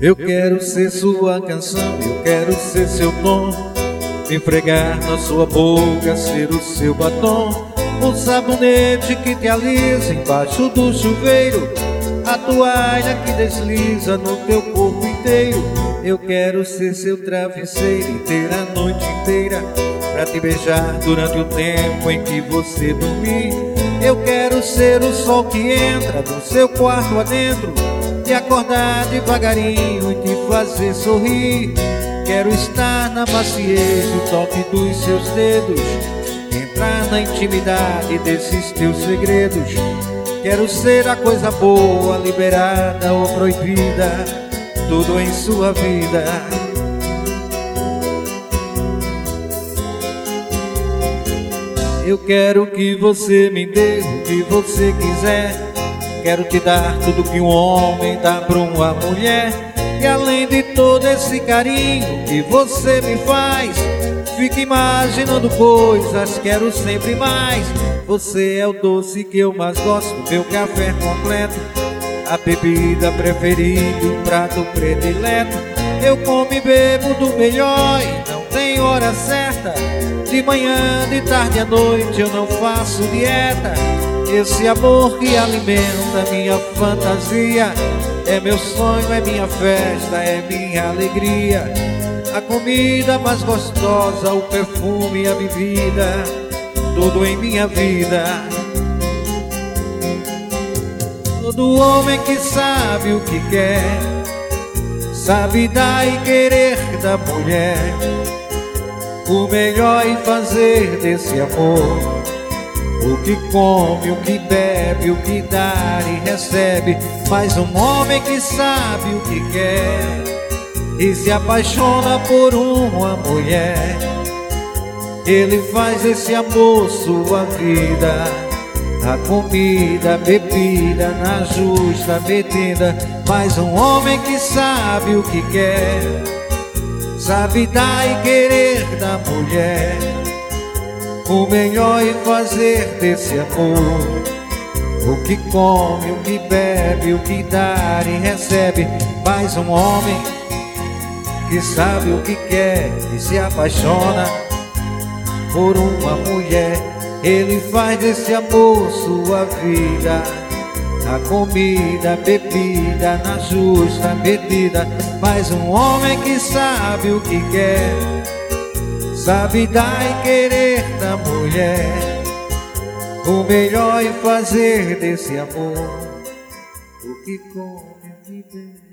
Eu quero ser sua canção, eu quero ser seu tom, esfregar na sua boca, ser o seu batom, um sabonete que te alisa embaixo do chuveiro, a toalha que desliza no teu corpo inteiro. Eu quero ser seu travesseiro e ter a noite inteira pra te beijar durante o tempo em que você dormir. Eu quero ser o sol que entra no seu quarto adentro, te acordar devagarinho e te fazer sorrir. Quero estar na maciez do toque dos seus dedos, entrar na intimidade desses teus segredos. Quero ser a coisa boa, liberada ou proibida, tudo em sua vida. Eu quero que você me dê o que você quiser, quero te dar tudo que um homem dá pra uma mulher. E além de todo esse carinho que você me faz, fica imaginando coisas, quero sempre mais. Você é o doce que eu mais gosto, meu café completo, a bebida preferida, o prato predileto. Eu como e bebo do melhor e não tem hora certa, de manhã, de tarde à noite eu não faço dieta. Esse amor que alimenta minha fantasia é meu sonho, é minha festa, é minha alegria. A comida mais gostosa, o perfume, a bebida, tudo em minha vida. Todo homem que sabe o que quer, sabe dar e querer da mulher o melhor e fazer desse amor o que come, o que bebe, o que dá e recebe. Mas um homem que sabe o que quer e se apaixona por uma mulher, ele faz esse amor sua vida, a comida, a bebida na justa medida. Mas um homem que sabe o que quer, sabe dar e querer da mulher o melhor e fazer desse amor o que come, o que bebe, o que dá e recebe. Mais um homem que sabe o que quer e se apaixona por uma mulher, ele faz desse amor sua vida, a comida, a bebida na justa medida. Mais um homem que sabe o que quer, sabe dar e querer da mulher o melhor e fazer desse amor o que come, o que bebe.